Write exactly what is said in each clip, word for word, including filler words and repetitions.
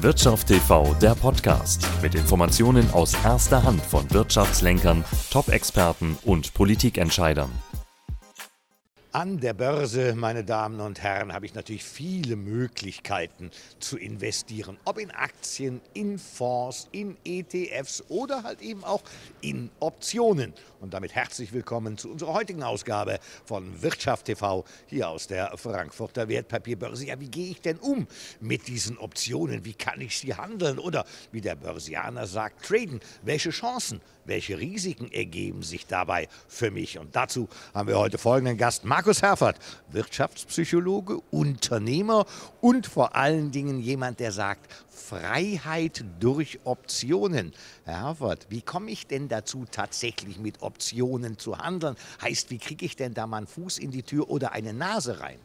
Wirtschaft T V, der Podcast mit Informationen aus erster Hand von Wirtschaftslenkern, Top-Experten und Politikentscheidern. An der Börse, meine Damen und Herren, habe ich natürlich viele Möglichkeiten zu investieren. Ob in Aktien, in Fonds, in E T Fs oder halt eben auch in Optionen. Und damit herzlich willkommen zu unserer heutigen Ausgabe von Wirtschaft T V hier aus der Frankfurter Wertpapierbörse. Ja, wie gehe ich denn um mit diesen Optionen? Wie kann ich sie handeln? Oder wie der Börsianer sagt, traden. Welche Chancen, welche Risiken ergeben sich dabei für mich? Und dazu haben wir heute folgenden Gast, Markus Herford, Wirtschaftspsychologe, Unternehmer und vor allen Dingen jemand, der sagt, Freiheit durch Optionen. Herr Herford, wie komme ich denn dazu, tatsächlich mit Optionen zu handeln? Heißt, wie kriege ich denn da mal einen Fuß in die Tür oder eine Nase rein?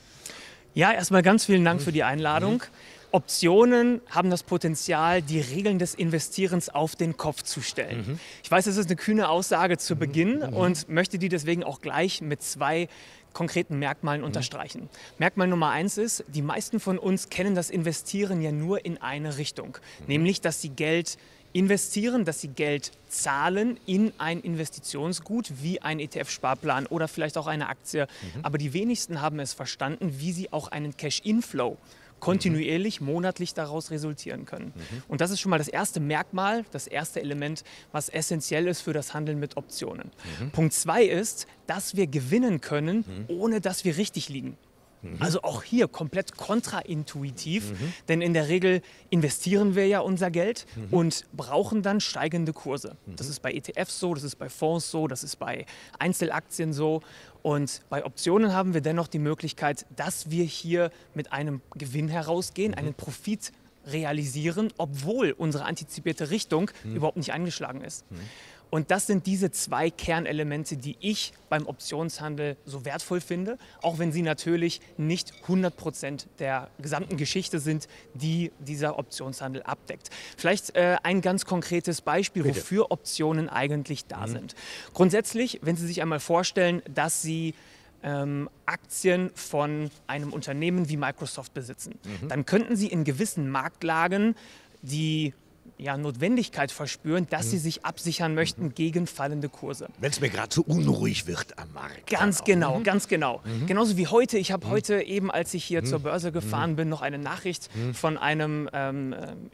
Ja, erstmal ganz vielen Dank für die Einladung. Mhm. Optionen haben das Potenzial, die Regeln des Investierens auf den Kopf zu stellen. Mhm. Ich weiß, das ist eine kühne Aussage zu Beginn mhm. und möchte die deswegen auch gleich mit zwei konkreten Merkmalen mhm. unterstreichen. Merkmal Nummer eins ist, die meisten von uns kennen das Investieren ja nur in eine Richtung, mhm. nämlich, dass sie Geld investieren, dass sie Geld zahlen in ein Investitionsgut wie ein E T F-Sparplan oder vielleicht auch eine Aktie. Mhm. Aber die wenigsten haben es verstanden, wie sie auch einen Cash-Inflow kontinuierlich, monatlich daraus resultieren können. Mhm. Und das ist schon mal das erste Merkmal, das erste Element, was essentiell ist für das Handeln mit Optionen. Mhm. Punkt zwei ist, dass wir gewinnen können, mhm. ohne dass wir richtig liegen. Mhm. Also auch hier komplett kontraintuitiv, mhm. denn in der Regel investieren wir ja unser Geld mhm. und brauchen dann steigende Kurse. Mhm. Das ist bei E T Fs so, das ist bei Fonds so, das ist bei Einzelaktien so. Und bei Optionen haben wir dennoch die Möglichkeit, dass wir hier mit einem Gewinn herausgehen, mhm. einen Profit realisieren, obwohl unsere antizipierte Richtung mhm. überhaupt nicht eingeschlagen ist. Mhm. Und das sind diese zwei Kernelemente, die ich beim Optionshandel so wertvoll finde, auch wenn sie natürlich nicht hundert Prozent der gesamten Geschichte sind, die dieser Optionshandel abdeckt. Vielleicht äh, ein ganz konkretes Beispiel, Bitte. wofür Optionen eigentlich da mhm. sind. Grundsätzlich, wenn Sie sich einmal vorstellen, dass Sie Ähm, Aktien von einem Unternehmen wie Microsoft besitzen, mhm. dann könnten Sie in gewissen Marktlagen die ja, Notwendigkeit verspüren, dass mhm. sie sich absichern möchten mhm. gegen fallende Kurse. Wenn es mir gerade so unruhig wird am Markt. Ganz genau, mhm. ganz genau. Mhm. Genauso wie heute. Ich habe mhm. heute eben, als ich hier mhm. zur Börse gefahren mhm. bin, noch eine Nachricht mhm. von einem ähm,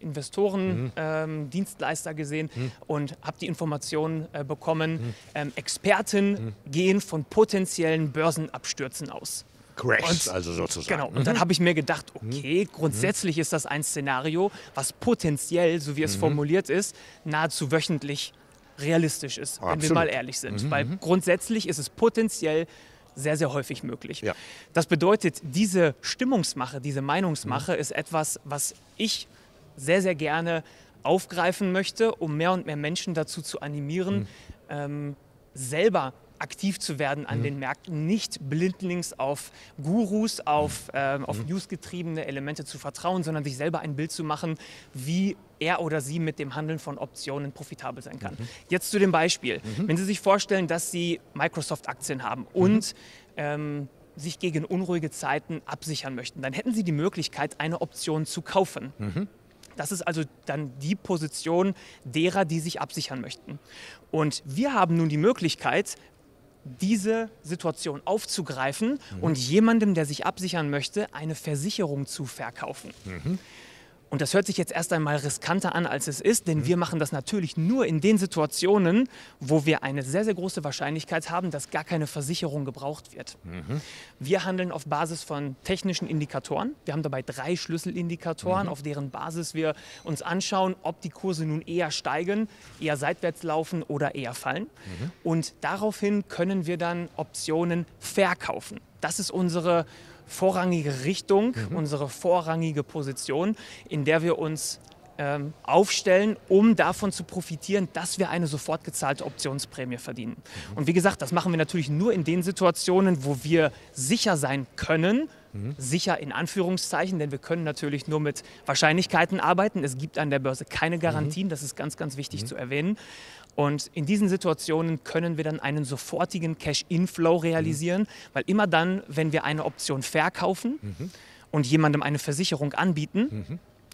Investoren-Dienstleister mhm. ähm, gesehen mhm. und habe die Information äh, bekommen, mhm. ähm, Experten mhm. gehen von potenziellen Börsenabstürzen aus. Crash, also sozusagen. Genau, und dann habe ich mir gedacht, okay, grundsätzlich ist das ein Szenario, was potenziell, so wie es mhm. formuliert ist, nahezu wöchentlich realistisch ist, wenn Absolut. wir mal ehrlich sind. Mhm. Weil grundsätzlich ist es potenziell sehr, sehr häufig möglich. Ja. Das bedeutet, diese Stimmungsmache, diese Meinungsmache mhm. ist etwas, was ich sehr, sehr gerne aufgreifen möchte, um mehr und mehr Menschen dazu zu animieren, mhm. ähm, selber aktiv zu werden an mhm. den Märkten, nicht blindlings auf Gurus, auf, äh, auf mhm. newsgetriebene Elemente zu vertrauen, sondern sich selber ein Bild zu machen, wie er oder sie mit dem Handeln von Optionen profitabel sein kann. Mhm. Jetzt zu dem Beispiel. Mhm. Wenn Sie sich vorstellen, dass Sie Microsoft-Aktien haben und mhm. ähm, sich gegen unruhige Zeiten absichern möchten, dann hätten Sie die Möglichkeit, eine Option zu kaufen. Mhm. Das ist also dann die Position derer, die sich absichern möchten. Und wir haben nun die Möglichkeit, diese Situation aufzugreifen mhm. und jemandem, der sich absichern möchte, eine Versicherung zu verkaufen. Mhm. Und das hört sich jetzt erst einmal riskanter an, als es ist, denn mhm. wir machen das natürlich nur in den Situationen, wo wir eine sehr, sehr große Wahrscheinlichkeit haben, dass gar keine Versicherung gebraucht wird. Mhm. Wir handeln auf Basis von technischen Indikatoren. Wir haben dabei drei Schlüsselindikatoren, mhm. auf deren Basis wir uns anschauen, ob die Kurse nun eher steigen, eher seitwärts laufen oder eher fallen. Mhm. Und daraufhin können wir dann Optionen verkaufen. Das ist unsere vorrangige Richtung, mhm. unsere vorrangige Position, in der wir uns ähm, aufstellen, um davon zu profitieren, dass wir eine sofort gezahlte Optionsprämie verdienen. Mhm. Und wie gesagt, das machen wir natürlich nur in den Situationen, wo wir sicher sein können, mhm. sicher in Anführungszeichen, denn wir können natürlich nur mit Wahrscheinlichkeiten arbeiten. Es gibt an der Börse keine Garantien, mhm. das ist ganz, ganz wichtig mhm. zu erwähnen. Und in diesen Situationen können wir dann einen sofortigen Cash-Inflow realisieren, mhm. weil immer dann, wenn wir eine Option verkaufen mhm. und jemandem eine Versicherung anbieten, mhm.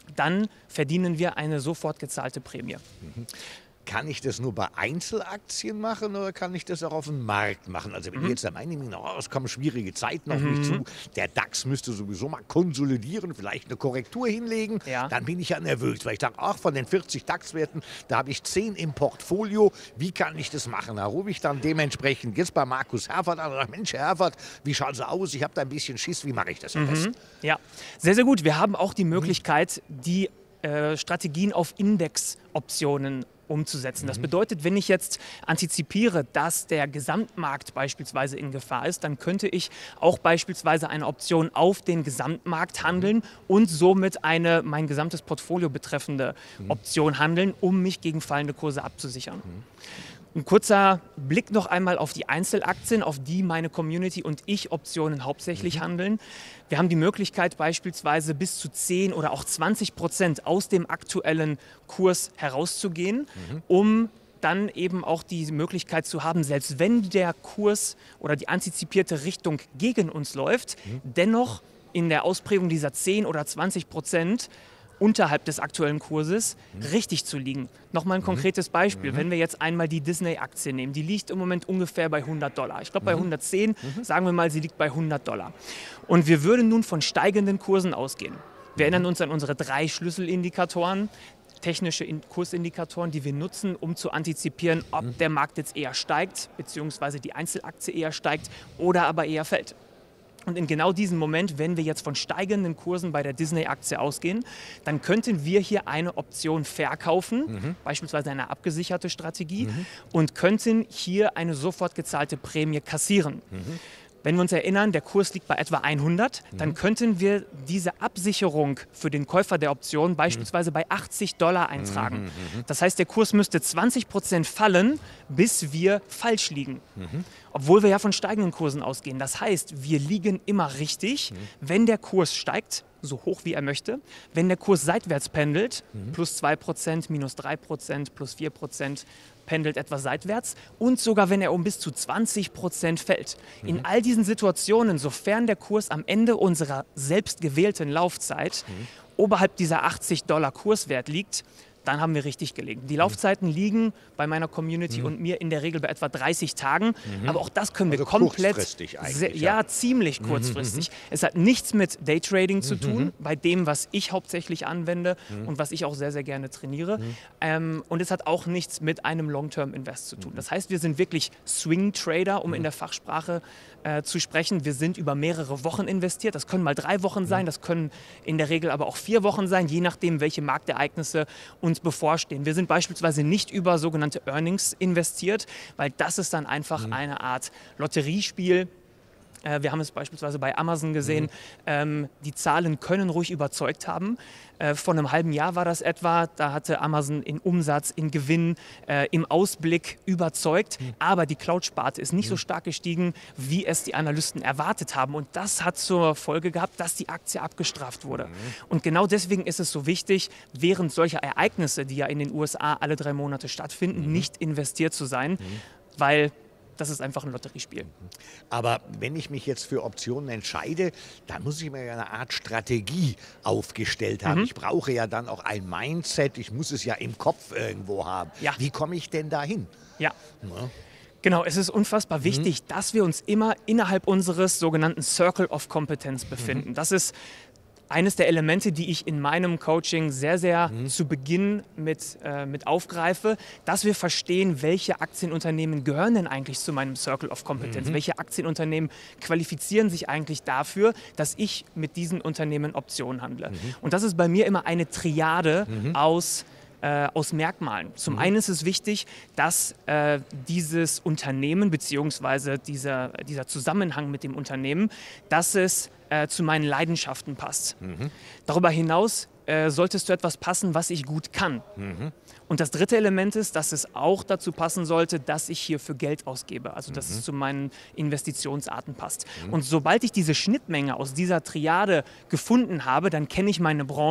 dann verdienen wir eine sofort gezahlte Prämie. Mhm. Kann ich das nur bei Einzelaktien machen oder kann ich das auch auf dem Markt machen? Also wenn mhm. jetzt der Meinung, oh, es kommen schwierige Zeiten auf mhm. mich zu, der DAX müsste sowieso mal konsolidieren, vielleicht eine Korrektur hinlegen, ja. dann bin ich ja nervös, weil ich sage, ach, von den vierzig DAX-Werten, da habe ich zehn im Portfolio, wie kann ich das machen? Da rufe ich dann dementsprechend jetzt bei Markus Herford an und sage, Mensch, Herr Herford, wie schaut es aus? Ich habe da ein bisschen Schiss, wie mache ich das am mhm. besten? Ja, sehr, sehr gut. Wir haben auch die Möglichkeit, mhm. die äh, Strategien auf Indexoptionen umzusetzen. Das bedeutet, wenn ich jetzt antizipiere, dass der Gesamtmarkt beispielsweise in Gefahr ist, dann könnte ich auch beispielsweise eine Option auf den Gesamtmarkt handeln und somit eine mein gesamtes Portfolio betreffende Option handeln, um mich gegen fallende Kurse abzusichern. Ein kurzer Blick noch einmal auf die Einzelaktien, auf die meine Community und ich Optionen hauptsächlich mhm. handeln. Wir haben die Möglichkeit, beispielsweise bis zu zehn oder auch zwanzig Prozent aus dem aktuellen Kurs herauszugehen, mhm. um dann eben auch die Möglichkeit zu haben, selbst wenn der Kurs oder die antizipierte Richtung gegen uns läuft, mhm. dennoch in der Ausprägung dieser zehn oder zwanzig Prozent unterhalb des aktuellen Kurses mhm. richtig zu liegen. Nochmal ein konkretes Beispiel. Mhm. Wenn wir jetzt einmal die Disney-Aktie nehmen, die liegt im Moment ungefähr bei hundert Dollar. Ich glaube bei hundertzehn, mhm. sagen wir mal, sie liegt bei hundert Dollar. Und wir würden nun von steigenden Kursen ausgehen. Wir erinnern uns an unsere drei Schlüsselindikatoren, technische Kursindikatoren, die wir nutzen, um zu antizipieren, ob mhm. der Markt jetzt eher steigt, beziehungsweise die Einzelaktie eher steigt oder aber eher fällt. Und in genau diesem Moment, wenn wir jetzt von steigenden Kursen bei der Disney-Aktie ausgehen, dann könnten wir hier eine Option verkaufen, mhm. beispielsweise eine abgesicherte Strategie, mhm. und könnten hier eine sofort gezahlte Prämie kassieren. Mhm. Wenn wir uns erinnern, der Kurs liegt bei etwa hundert, mhm. dann könnten wir diese Absicherung für den Käufer der Option beispielsweise mhm. bei achtzig Dollar eintragen. Mhm. Das heißt, der Kurs müsste zwanzig Prozent fallen, bis wir falsch liegen. Mhm. Obwohl wir ja von steigenden Kursen ausgehen. Das heißt, wir liegen immer richtig, mhm. wenn der Kurs steigt, so hoch wie er möchte. Wenn der Kurs seitwärts pendelt, mhm. plus zwei Prozent, minus drei Prozent, plus vier Prozent, pendelt etwas seitwärts. Und sogar wenn er um bis zu zwanzig Prozent fällt. Mhm. In all diesen Situationen, sofern der Kurs am Ende unserer selbst gewählten Laufzeit mhm. oberhalb dieser achtzig Dollar Kurswert liegt, dann haben wir richtig gelegen. Die Laufzeiten liegen bei meiner Community mhm. und mir in der Regel bei etwa dreißig Tagen. Mhm. Aber auch das können wir also komplett... kurzfristig eigentlich. Sehr, ja, ja, ziemlich kurzfristig. Mhm. Es hat nichts mit Daytrading mhm. zu tun, bei dem, was ich hauptsächlich anwende mhm. und was ich auch sehr, sehr gerne trainiere. Mhm. Ähm, und es hat auch nichts mit einem Long-Term-Invest zu tun. Das heißt, wir sind wirklich Swing-Trader, um mhm. in der Fachsprache äh, zu sprechen. Wir sind über mehrere Wochen investiert. Das können mal drei Wochen sein, das können in der Regel aber auch vier Wochen sein, je nachdem, welche Marktereignisse uns bevorstehen. Wir sind beispielsweise nicht über sogenannte Earnings investiert, weil das ist dann einfach mhm. eine Art Lotteriespiel. Äh, wir haben es beispielsweise bei Amazon gesehen. Mhm. Ähm, die Zahlen können ruhig überzeugt haben. Äh, vor einem halben Jahr war das etwa. Da hatte Amazon in Umsatz, in Gewinn, äh, im Ausblick überzeugt. Mhm. Aber die Cloud-Sparte ist nicht mhm. so stark gestiegen, wie es die Analysten erwartet haben. Und das hat zur Folge gehabt, dass die Aktie abgestraft wurde. Mhm. Und genau deswegen ist es so wichtig, während solcher Ereignisse, die ja in den U S A alle drei Monate stattfinden, mhm. nicht investiert zu sein, mhm. weil das ist einfach ein Lotteriespiel. Aber wenn ich mich jetzt für Optionen entscheide, dann muss ich mir ja eine Art Strategie aufgestellt haben. Mhm. Ich brauche ja dann auch ein Mindset, ich muss es ja im Kopf irgendwo haben. Ja. Wie komme ich denn dahin? Ja. ja. Genau, es ist unfassbar wichtig, mhm. dass wir uns immer innerhalb unseres sogenannten Circle of Competence befinden. Mhm. Das ist eines der Elemente, die ich in meinem Coaching sehr, sehr mhm. zu Beginn mit, äh, mit aufgreife, dass wir verstehen, welche Aktienunternehmen gehören denn eigentlich zu meinem Circle of Competence? Mhm. Welche Aktienunternehmen qualifizieren sich eigentlich dafür, dass ich mit diesen Unternehmen Optionen handle? Mhm. Und das ist bei mir immer eine Triade mhm. aus Äh, aus Merkmalen. Zum mhm. einen ist es wichtig, dass äh, dieses Unternehmen bzw. Dieser, dieser Zusammenhang mit dem Unternehmen, dass es äh, zu meinen Leidenschaften passt. Mhm. Darüber hinaus äh, sollte es zu etwas passen, was ich gut kann. Mhm. Und das dritte Element ist, dass es auch dazu passen sollte, dass ich hierfür Geld ausgebe, also dass mhm. es zu meinen Investitionsarten passt. Mhm. Und sobald ich diese Schnittmenge aus dieser Triade gefunden habe, dann kenne ich meine Branchen,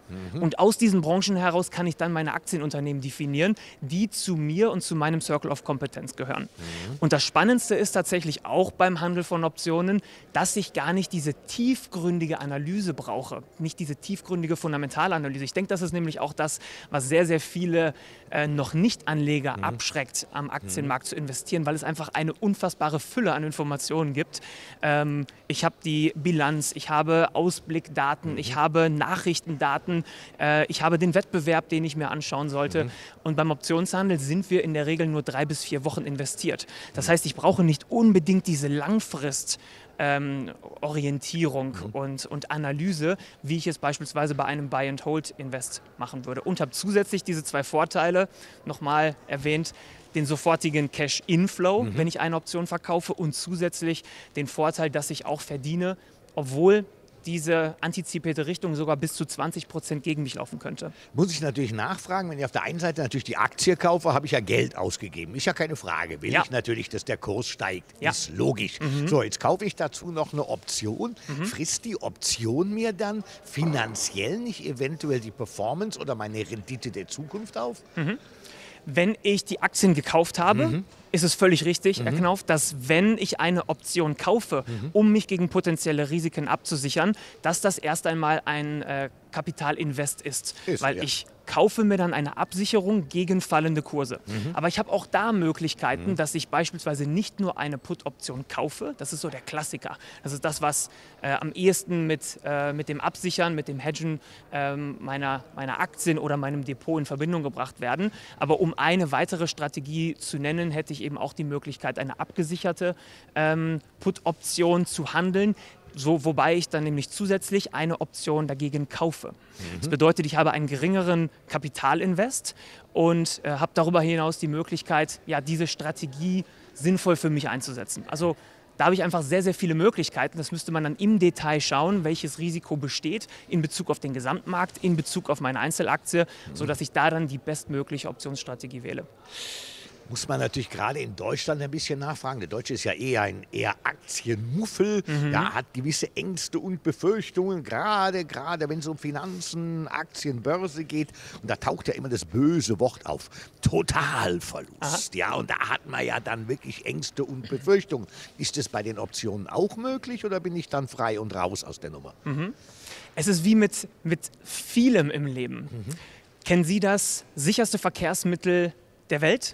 Mhm. Und aus diesen Branchen heraus kann ich dann meine Aktienunternehmen definieren, die zu mir und zu meinem Circle of Competence gehören. Mhm. Und das Spannendste ist tatsächlich auch beim Handel von Optionen, dass ich gar nicht diese tiefgründige Analyse brauche, nicht diese tiefgründige Fundamentalanalyse. Ich denke, das ist nämlich auch das, was sehr, sehr viele äh, noch Nicht-Anleger mhm. abschreckt, am Aktienmarkt mhm. zu investieren, weil es einfach eine unfassbare Fülle an Informationen gibt. Ähm, ich habe die Bilanz, ich habe Ausblickdaten, mhm. ich habe Nachrichtendaten, äh, ich habe den Wettbewerb, den ich mir anschauen sollte. Mhm. Und beim Optionshandel sind wir in der Regel nur drei bis vier Wochen investiert. Das heißt, ich brauche nicht unbedingt diese Langfrist Ähm, Orientierung mhm. und, und Analyse, wie ich es beispielsweise bei einem Buy-and-Hold-Invest machen würde. Und habe zusätzlich diese zwei Vorteile, nochmal erwähnt, den sofortigen Cash-Inflow, mhm. wenn ich eine Option verkaufe, und zusätzlich den Vorteil, dass ich auch verdiene, obwohl diese antizipierte Richtung sogar bis zu zwanzig Prozent gegen mich laufen könnte. Muss ich natürlich nachfragen, wenn ich auf der einen Seite natürlich die Aktie kaufe, habe ich ja Geld ausgegeben. Ist ja keine Frage. Will ja. ich natürlich, dass der Kurs steigt. Ja. Ist logisch. Mhm. So, jetzt kaufe ich dazu noch eine Option. Mhm. Frisst die Option mir dann finanziell nicht eventuell die Performance oder meine Rendite der Zukunft auf? Mhm. Wenn ich die Aktien gekauft habe, mhm. ist es völlig richtig, mhm. Herr Knauf, dass wenn ich eine Option kaufe, mhm. um mich gegen potenzielle Risiken abzusichern, dass das erst einmal ein äh, Kapitalinvest ist, ist weil ja. ich kaufe mir dann eine Absicherung gegen fallende Kurse. Mhm. Aber ich habe auch da Möglichkeiten, mhm. dass ich beispielsweise nicht nur eine Put-Option kaufe, das ist so der Klassiker. Das ist das, was äh, am ehesten mit, äh, mit dem Absichern, mit dem Hedgen äh, meiner, meiner Aktien oder meinem Depot in Verbindung gebracht werden. Aber um eine weitere Strategie zu nennen, hätte ich eben auch die Möglichkeit, eine abgesicherte ähm, Put-Option zu handeln, so, wobei ich dann nämlich zusätzlich eine Option dagegen kaufe. Mhm. Das bedeutet, ich habe einen geringeren Kapitalinvest und äh, habe darüber hinaus die Möglichkeit, ja, diese Strategie sinnvoll für mich einzusetzen. Also da habe ich einfach sehr, sehr viele Möglichkeiten. Das müsste man dann im Detail schauen, welches Risiko besteht in Bezug auf den Gesamtmarkt, in Bezug auf meine Einzelaktie, mhm. sodass ich da dann die bestmögliche Optionsstrategie wähle. Muss man natürlich gerade in Deutschland ein bisschen nachfragen. Der Deutsche ist ja eher ein eher Aktienmuffel, mhm. ja, hat gewisse Ängste und Befürchtungen, gerade, gerade wenn es um Finanzen, Aktien, Börse geht. Und da taucht ja immer das böse Wort auf, Totalverlust. Aha. Ja, und da hat man ja dann wirklich Ängste und Befürchtungen. Ist das bei den Optionen auch möglich oder bin ich dann frei und raus aus der Nummer? Mhm. Es ist wie mit, mit vielem im Leben. Mhm. Kennen Sie das sicherste Verkehrsmittel der Welt?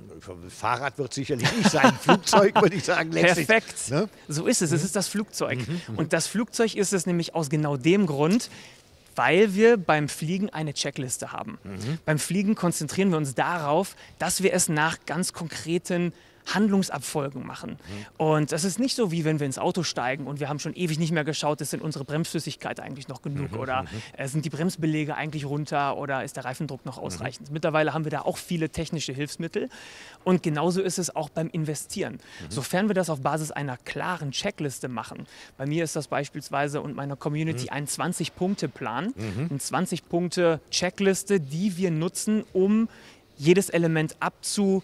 Fahrrad wird sicherlich nicht sein, Flugzeug würde ich sagen. Letztlich. Perfekt, ne? So ist es, es ist das Flugzeug. Mhm. Und das Flugzeug ist es nämlich aus genau dem Grund, weil wir beim Fliegen eine Checkliste haben. Mhm. Beim Fliegen konzentrieren wir uns darauf, dass wir es nach ganz konkreten Handlungsabfolgen machen. Mhm. Und das ist nicht so, wie wenn wir ins Auto steigen und wir haben schon ewig nicht mehr geschaut, ist in unsere Bremsflüssigkeit eigentlich noch genug, mhm. oder äh, sind die Bremsbeläge eigentlich runter oder ist der Reifendruck noch ausreichend. Mhm. Mittlerweile haben wir da auch viele technische Hilfsmittel und genauso ist es auch beim Investieren. Mhm. Sofern wir das auf Basis einer klaren Checkliste machen, bei mir ist das beispielsweise und meiner Community mhm. ein zwanzig-Punkte-Plan, mhm. eine zwanzig-Punkte-Checkliste, die wir nutzen, um jedes Element abzu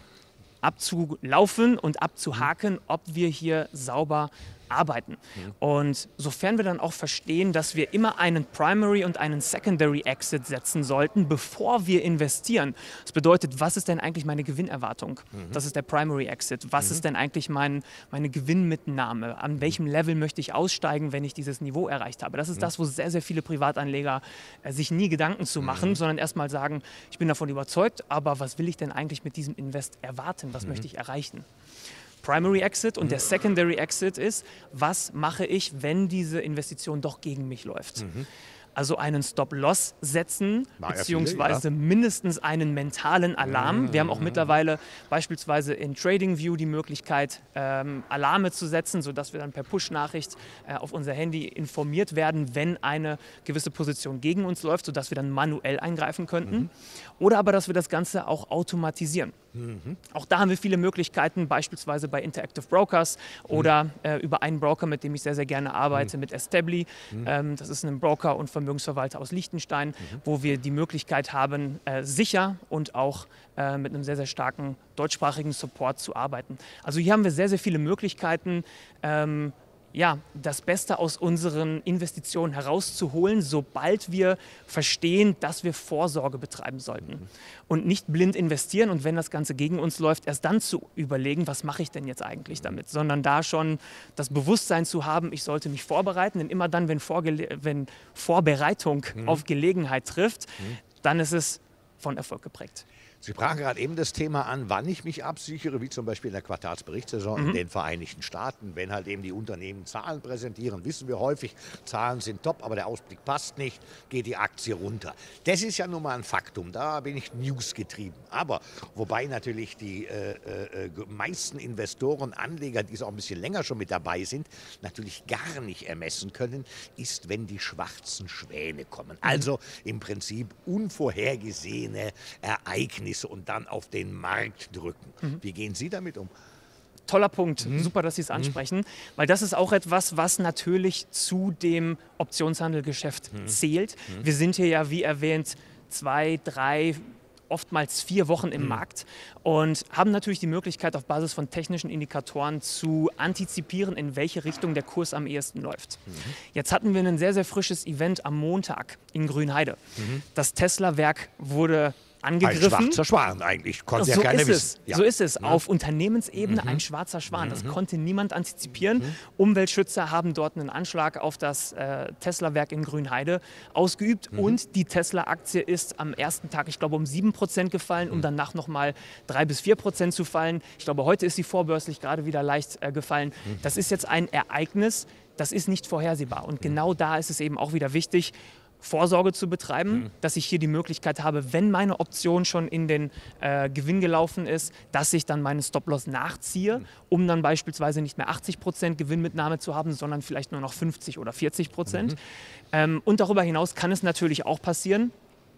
abzulaufen und abzuhaken, ob wir hier sauber arbeiten. Mhm. Und sofern wir dann auch verstehen, dass wir immer einen Primary und einen Secondary Exit setzen sollten, bevor wir investieren. Das bedeutet, was ist denn eigentlich meine Gewinnerwartung? Mhm. Das ist der Primary Exit. Was mhm. ist denn eigentlich mein, meine Gewinnmitnahme? An welchem Level möchte ich aussteigen, wenn ich dieses Niveau erreicht habe? Das ist mhm. das, wo sehr, sehr viele Privatanleger äh, sich nie Gedanken zu machen, mhm. sondern erstmal sagen, ich bin davon überzeugt, aber was will ich denn eigentlich mit diesem Invest erwarten? Was mhm. möchte ich erreichen? Primary Exit und der Secondary Exit ist, was mache ich, wenn diese Investition doch gegen mich läuft. Mhm. Also einen Stop-Loss setzen, War beziehungsweise viele, ja. mindestens einen mentalen Alarm. Mhm. Wir haben auch mittlerweile beispielsweise in TradingView die Möglichkeit, ähm, Alarme zu setzen, sodass wir dann per Push-Nachricht äh, auf unser Handy informiert werden, wenn eine gewisse Position gegen uns läuft, sodass wir dann manuell eingreifen könnten. Mhm. Oder aber, dass wir das Ganze auch automatisieren. Mhm. Auch da haben wir viele Möglichkeiten, beispielsweise bei Interactive Brokers oder mhm. äh, über einen Broker, mit dem ich sehr, sehr gerne arbeite, mhm. mit Establi. Mhm. Ähm, das ist ein Broker und Vermögensverwalter aus Liechtenstein, mhm. wo wir die Möglichkeit haben, äh, sicher und auch äh, mit einem sehr, sehr starken deutschsprachigen Support zu arbeiten. Also hier haben wir sehr, sehr viele Möglichkeiten, ähm, ja, das Beste aus unseren Investitionen herauszuholen, sobald wir verstehen, dass wir Vorsorge betreiben sollten. Und nicht blind investieren und wenn das Ganze gegen uns läuft, erst dann zu überlegen, was mache ich denn jetzt eigentlich damit, sondern da schon das Bewusstsein zu haben, ich sollte mich vorbereiten, denn immer dann, wenn, Vorgele- wenn Vorbereitung mhm. auf Gelegenheit trifft, mhm. dann ist es von Erfolg geprägt. Sie sprachen gerade eben das Thema an, wann ich mich absichere, wie zum Beispiel in der Quartalsberichtssaison mhm. in den Vereinigten Staaten. Wenn halt eben die Unternehmen Zahlen präsentieren, wissen wir häufig, Zahlen sind top, aber der Ausblick passt nicht, geht die Aktie runter. Das ist ja nun mal ein Faktum, da bin ich newsgetrieben. Aber wobei natürlich die äh, äh, meisten Investoren, Anleger, die auch ein bisschen länger schon mit dabei sind, natürlich gar nicht ermessen können, ist, wenn die schwarzen Schwäne kommen. Mhm. Also im Prinzip unvorhergesehene Ereignisse und dann auf den Markt drücken. Mhm. Wie gehen Sie damit um? Toller Punkt, mhm. super, dass Sie es ansprechen, mhm. weil das ist auch etwas, was natürlich zu dem Optionshandelgeschäft mhm. zählt. Mhm. Wir sind hier ja, wie erwähnt, zwei, drei, oftmals vier Wochen im mhm. Markt und haben natürlich die Möglichkeit, auf Basis von technischen Indikatoren zu antizipieren, in welche Richtung der Kurs am ehesten läuft. Mhm. Jetzt hatten wir ein sehr, sehr frisches Event am Montag in Grünheide. Mhm. Das Tesla-Werk wurde angegriffen. Ein schwarzer Schwan eigentlich, konnte so ja keiner ist wissen. Es. Ja. So ist es. Ja. Auf Unternehmensebene mhm. ein schwarzer Schwan. Das mhm. konnte niemand antizipieren. Mhm. Umweltschützer haben dort einen Anschlag auf das äh, Tesla-Werk in Grünheide ausgeübt mhm. und die Tesla-Aktie ist am ersten Tag, ich glaube, um sieben Prozent gefallen, mhm. um danach nochmal drei bis vier Prozent zu fallen. Ich glaube, heute ist sie vorbörslich gerade wieder leicht äh, gefallen. Mhm. Das ist jetzt ein Ereignis, das ist nicht vorhersehbar. Und mhm. genau da ist es eben auch wieder wichtig, Vorsorge zu betreiben, mhm. dass ich hier die Möglichkeit habe, wenn meine Option schon in den äh, Gewinn gelaufen ist, dass ich dann meinen Stop-Loss nachziehe, mhm. um dann beispielsweise nicht mehr achtzig Prozent Gewinnmitnahme zu haben, sondern vielleicht nur noch fünfzig oder vierzig Prozent. Mhm. Ähm, und darüber hinaus kann es natürlich auch passieren,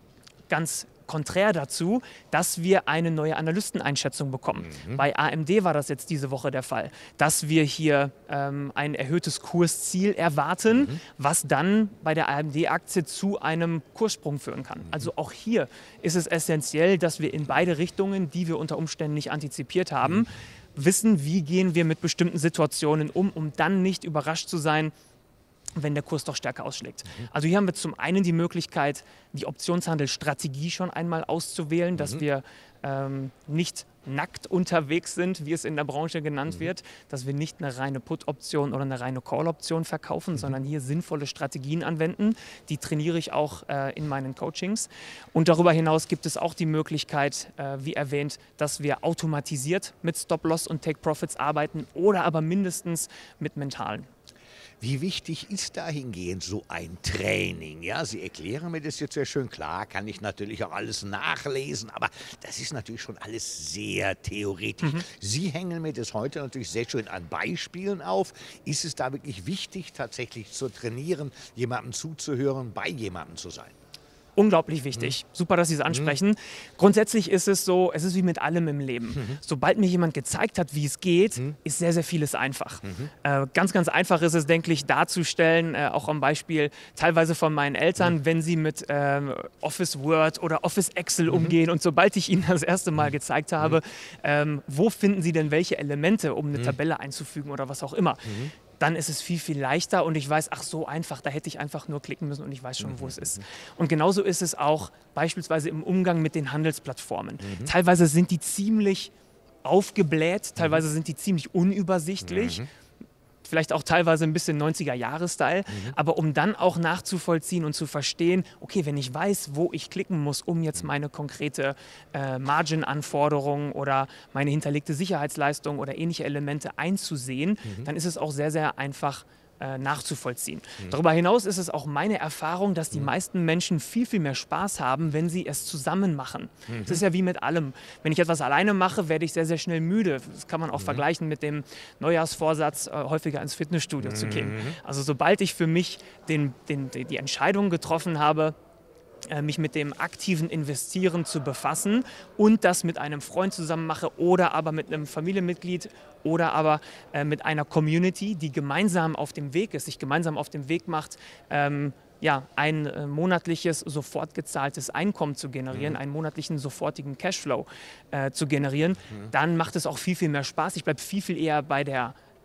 ganz konträr dazu, dass wir eine neue Analysteneinschätzung bekommen. Mhm. Bei A M D war das jetzt diese Woche der Fall, dass wir hier ähm, ein erhöhtes Kursziel erwarten, mhm. was dann bei der A M D-Aktie zu einem Kurssprung führen kann. Mhm. Also auch hier ist es essentiell, dass wir in beide Richtungen, die wir unter Umständen nicht antizipiert haben, mhm. wissen, wie gehen wir mit bestimmten Situationen um, um dann nicht überrascht zu sein, wenn der Kurs doch stärker ausschlägt. Mhm. Also hier haben wir zum einen die Möglichkeit, die Optionshandelsstrategie schon einmal auszuwählen, dass mhm. wir ähm, nicht nackt unterwegs sind, wie es in der Branche genannt mhm. wird, dass wir nicht eine reine Put-Option oder eine reine Call-Option verkaufen, mhm. sondern hier sinnvolle Strategien anwenden. Die trainiere ich auch äh, in meinen Coachings. Und darüber hinaus gibt es auch die Möglichkeit, äh, wie erwähnt, dass wir automatisiert mit Stop-Loss und Take-Profits arbeiten oder aber mindestens mit mentalen. Wie wichtig ist dahingehend so ein Training? Ja, Sie erklären mir das jetzt sehr schön. Klar, kann ich natürlich auch alles nachlesen, aber das ist natürlich schon alles sehr theoretisch. Mhm. Sie hängen mir das heute natürlich sehr schön an Beispielen auf. Ist es da wirklich wichtig, tatsächlich zu trainieren, jemandem zuzuhören, bei jemandem zu sein? Unglaublich wichtig. Mhm. Super, dass Sie es ansprechen. Mhm. Grundsätzlich ist es so, es ist wie mit allem im Leben. Mhm. Sobald mir jemand gezeigt hat, wie es geht, mhm. ist sehr, sehr vieles einfach. Mhm. Äh, ganz, ganz einfach ist es, denke ich, darzustellen, äh, auch am Beispiel teilweise von meinen Eltern, mhm. wenn sie mit ähm, Office Word oder Office Excel mhm. umgehen. Und sobald ich ihnen das erste Mal gezeigt habe, mhm. ähm, wo finden sie denn welche Elemente, um eine mhm. Tabelle einzufügen oder was auch immer, mhm. dann ist es viel, viel leichter und ich weiß, ach so einfach, da hätte ich einfach nur klicken müssen und ich weiß schon, mhm. wo es ist. Und genauso ist es auch beispielsweise im Umgang mit den Handelsplattformen. Mhm. Teilweise sind die ziemlich aufgebläht, teilweise mhm. sind die ziemlich unübersichtlich. Mhm. Vielleicht auch teilweise ein bisschen neunziger-Jahre-Style, mhm. aber um dann auch nachzuvollziehen und zu verstehen, okay, wenn ich weiß, wo ich klicken muss, um jetzt meine konkrete äh, Margin-Anforderung oder meine hinterlegte Sicherheitsleistung oder ähnliche Elemente einzusehen, mhm. dann ist es auch sehr, sehr einfach äh, nachzuvollziehen. Mhm. Darüber hinaus ist es auch meine Erfahrung, dass die mhm. meisten Menschen viel, viel mehr Spaß haben, wenn sie es zusammen machen. Mhm. Das ist ja wie mit allem. Wenn ich etwas alleine mache, werde ich sehr, sehr schnell müde. Das kann man auch mhm. vergleichen mit dem Neujahrsvorsatz, äh, häufiger ins Fitnessstudio mhm. zu gehen. Also sobald ich für mich den, den, die Entscheidung getroffen habe, mich mit dem aktiven Investieren zu befassen und das mit einem Freund zusammen mache oder aber mit einem Familienmitglied oder aber äh, mit einer Community, die gemeinsam auf dem Weg ist, sich gemeinsam auf dem Weg macht, ähm, ja, ein äh, monatliches, sofort gezahltes Einkommen zu generieren, mhm. einen monatlichen, sofortigen Cashflow äh, zu generieren, mhm. dann macht es auch viel, viel mehr Spaß. Ich bleibe viel, viel eher bei der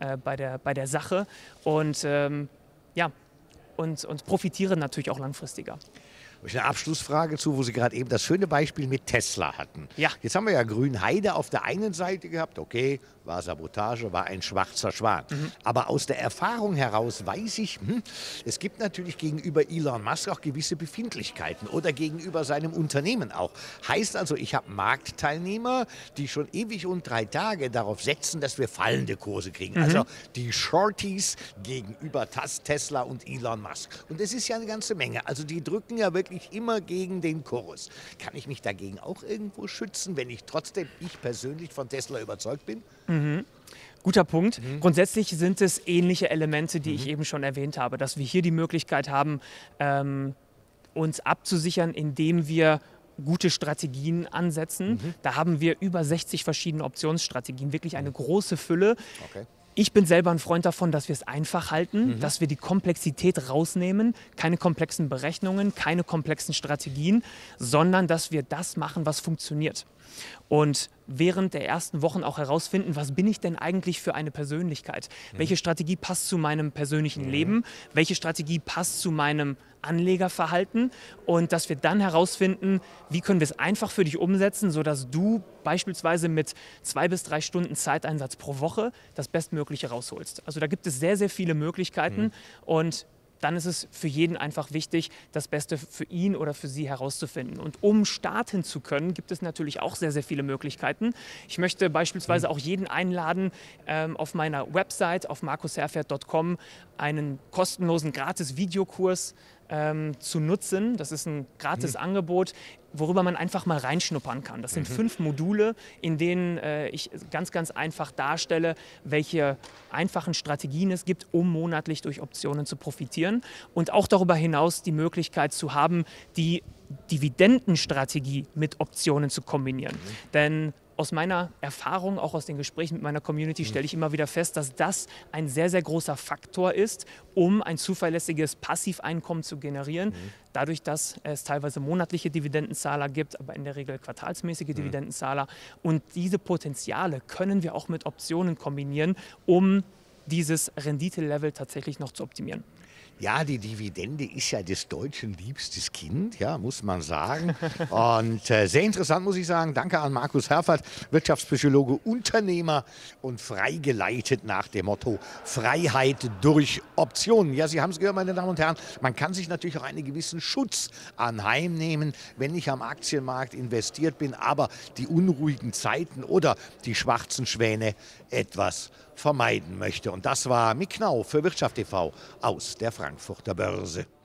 äh, bei, der, bei der Sache und, ähm, ja, und, und profitieren natürlich auch langfristiger. Eine Abschlussfrage zu, wo Sie gerade eben das schöne Beispiel mit Tesla hatten. Ja. Jetzt haben wir ja Grünheide auf der einen Seite gehabt, okay, war Sabotage, war ein schwarzer Schwan. Mhm. Aber aus der Erfahrung heraus weiß ich, hm, es gibt natürlich gegenüber Elon Musk auch gewisse Befindlichkeiten oder gegenüber seinem Unternehmen auch. Heißt also, ich habe Marktteilnehmer, die schon ewig und drei Tage darauf setzen, dass wir fallende Kurse kriegen. Mhm. Also die Shorties gegenüber Tesla und Elon Musk. Und das ist ja eine ganze Menge. Also die drücken ja wirklich immer gegen den Kurs. Kann ich mich dagegen auch irgendwo schützen, wenn ich trotzdem, ich persönlich von Tesla überzeugt bin? Mhm. Guter Punkt. Mhm. Grundsätzlich sind es ähnliche Elemente, die mhm. ich eben schon erwähnt habe, dass wir hier die Möglichkeit haben, ähm, uns abzusichern, indem wir gute Strategien ansetzen. Mhm. Da haben wir über sechzig verschiedene Optionsstrategien, wirklich eine große Fülle. Okay. Ich bin selber ein Freund davon, dass wir es einfach halten, mhm. dass wir die Komplexität rausnehmen, keine komplexen Berechnungen, keine komplexen Strategien, sondern dass wir das machen, was funktioniert. Und während der ersten Wochen auch herausfinden, was bin ich denn eigentlich für eine Persönlichkeit? Mhm. Welche Strategie passt zu meinem persönlichen mhm. Leben? Welche Strategie passt zu meinem Anlegerverhalten? Und dass wir dann herausfinden, wie können wir es einfach für dich umsetzen, sodass du beispielsweise mit zwei bis drei Stunden Zeiteinsatz pro Woche das Bestmögliche rausholst. Also da gibt es sehr, sehr viele Möglichkeiten mhm. und dann ist es für jeden einfach wichtig, das Beste für ihn oder für sie herauszufinden. Und um starten zu können, gibt es natürlich auch sehr, sehr viele Möglichkeiten. Ich möchte beispielsweise auch jeden einladen, ähm, auf meiner Website, auf markus herfert punkt com, einen kostenlosen Gratis-Videokurs ähm, zu nutzen. Das ist ein gratis mhm. Angebot, worüber man einfach mal reinschnuppern kann. Das sind mhm. fünf Module, in denen äh, ich ganz, ganz einfach darstelle, welche einfachen Strategien es gibt, um monatlich durch Optionen zu profitieren. Und auch darüber hinaus die Möglichkeit zu haben, die Dividendenstrategie mit Optionen zu kombinieren. Mhm. Denn aus meiner Erfahrung, auch aus den Gesprächen mit meiner Community, stelle ich immer wieder fest, dass das ein sehr, sehr großer Faktor ist, um ein zuverlässiges Passiveinkommen zu generieren. Mhm. Dadurch, dass es teilweise monatliche Dividendenzahler gibt, aber in der Regel quartalsmäßige mhm. Dividendenzahler. Und diese Potenziale können wir auch mit Optionen kombinieren, um dieses Renditelevel tatsächlich noch zu optimieren. Ja, die Dividende ist ja des Deutschen liebstes Kind, ja, muss man sagen. Und äh, sehr interessant, muss ich sagen. Danke an Markus Herfert, Wirtschaftspsychologe, Unternehmer und freigeleitet nach dem Motto Freiheit durch Optionen. Ja, Sie haben es gehört, meine Damen und Herren, man kann sich natürlich auch einen gewissen Schutz anheimnehmen, wenn ich am Aktienmarkt investiert bin, aber die unruhigen Zeiten oder die schwarzen Schwäne etwas vermeiden möchte. Und das war Mick Knau für Wirtschaft T V aus der Frankfurter Börse.